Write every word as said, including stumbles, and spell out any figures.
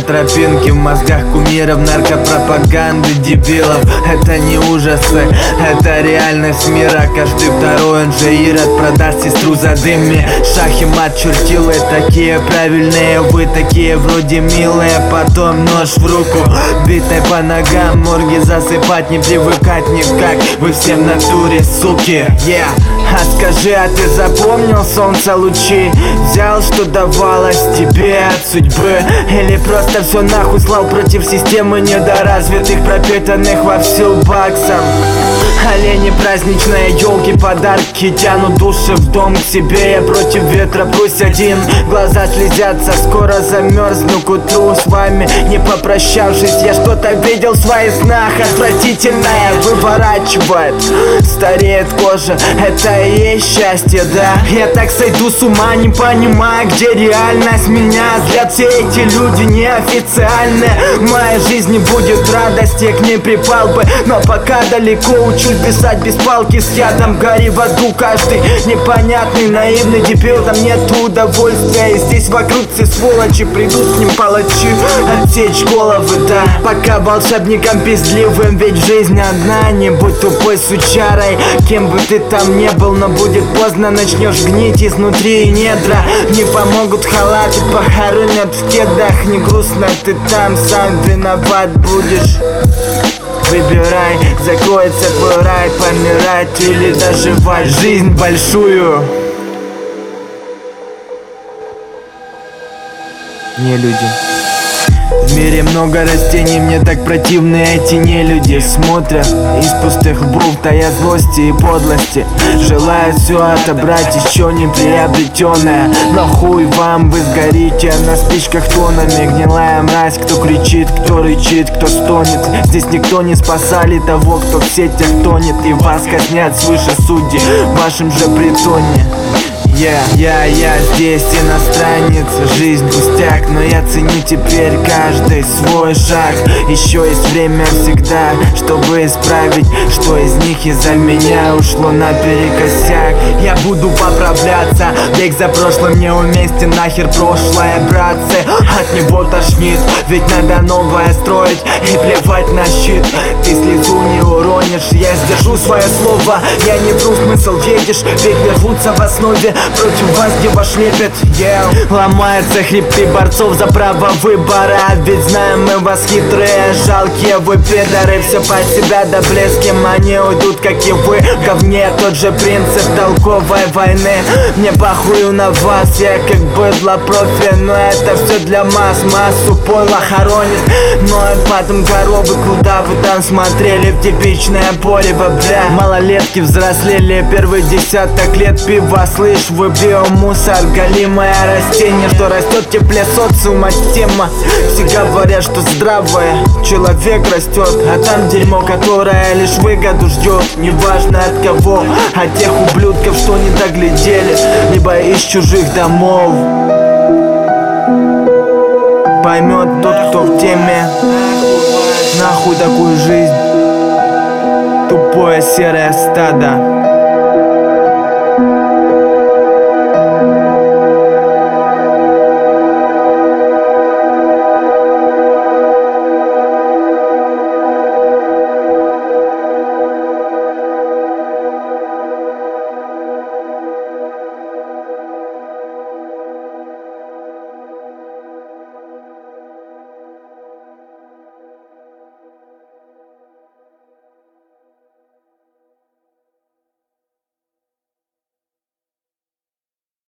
тропинке, в мозгах кумиров, наркопропаганды дебилов. Это не ужасы, это реальность мира. Каждый второй он же Ирод продаст сестру за дымми. Шах и мат, чертилы такие правильные, вы такие вроде милые. Потом нож в руку, битой по ногам, морги засыпать не привыкать никак. Вы все в натуре, суки, yeah. А скажи, а ты запомнил солнце лучи? Взял, что давалось тебе от судьбы? Или просто все нахуй слал против системы недоразвитых, пропитанных вовсю баксом? Олени, праздничные елки, подарки тянут души в дом к себе. Я против ветра, пусть один. Глаза слезятся, скоро замерзну к утру с вами. Не попрощавшись, я что-то видел в своих снах. Отвратительное выворачивает, стареет кожа. Это и есть счастье, да? Я так сойду с ума, не понимая, где реальность. Меня злят все эти люди неофициальные. В моей жизни будет радость, я к ней припал бы. Но пока далеко, учусь писать без палки с ядом. Гори в аду каждый непонятный, наивный дебил. Там нет удовольствия, и здесь вокруг все сволочи. Придут с ним палачи, отсечь головы, да. Пока волшебникам пиздливым, ведь жизнь одна. Не будь тупой сучарой, кем бы ты там не был, но будет поздно, начнешь гнить изнутри, и недра не помогут халаты, похоронят в кедах. Не грустно, ты там сам виноват будешь. Выбирай, закроется твой рай, помирать или доживать жизнь большую. Не люди. В мире много растений, мне так противны эти нелюди. Смотрят из пустых лбов, тая злости и подлости. Желают все отобрать, еще не приобретенное. Но хуй вам, вы сгорите на спичках тонами. Гнилая мразь, кто кричит, кто рычит, кто стонет. Здесь никто не спасали того, кто в сетях тонет. И вас казнят свыше судьи в вашем же притоне. Я, я, я здесь иностранец, жизнь пустяк, но я ценю теперь каждый свой шаг. Еще есть время всегда, чтобы исправить, что из них из-за меня ушло наперекосяк. Я буду поправляться, бег за прошлым неуместен, нахер прошлое, братцы. От него тошнит, ведь надо новое строить и плевать на щит. Ты слезу не уронишь, я сдержу свое слово. Я не вру, смысл видишь, ведь рвутся в основе. Против вас где ваш лепет, yeah. Ломаются хребты борцов за право выбора. Ведь знаем мы вас хитрые, жалкие вы пидоры. Все под себя до блеском, они уйдут, как и вы. В говне тот же принцип толковой войны. Мне похую на вас, я как быдло профи. Но это все для масс, массу пойла хоронит. Но потом коровы, куда вы там смотрели? В типичное поле, бля. Малолетки взрослели, первый десяток лет пива, слышь, вы биомусор, голимое растение, что растет в тепле социума. Тема, все говорят, что здравое человек растет, а там дерьмо, которое лишь выгоду ждет. Неважно от кого, от тех ублюдков, что не доглядели, либо из чужих домов. Поймет тот, кто в теме. Нахуй такую жизнь, тупое серое стадо.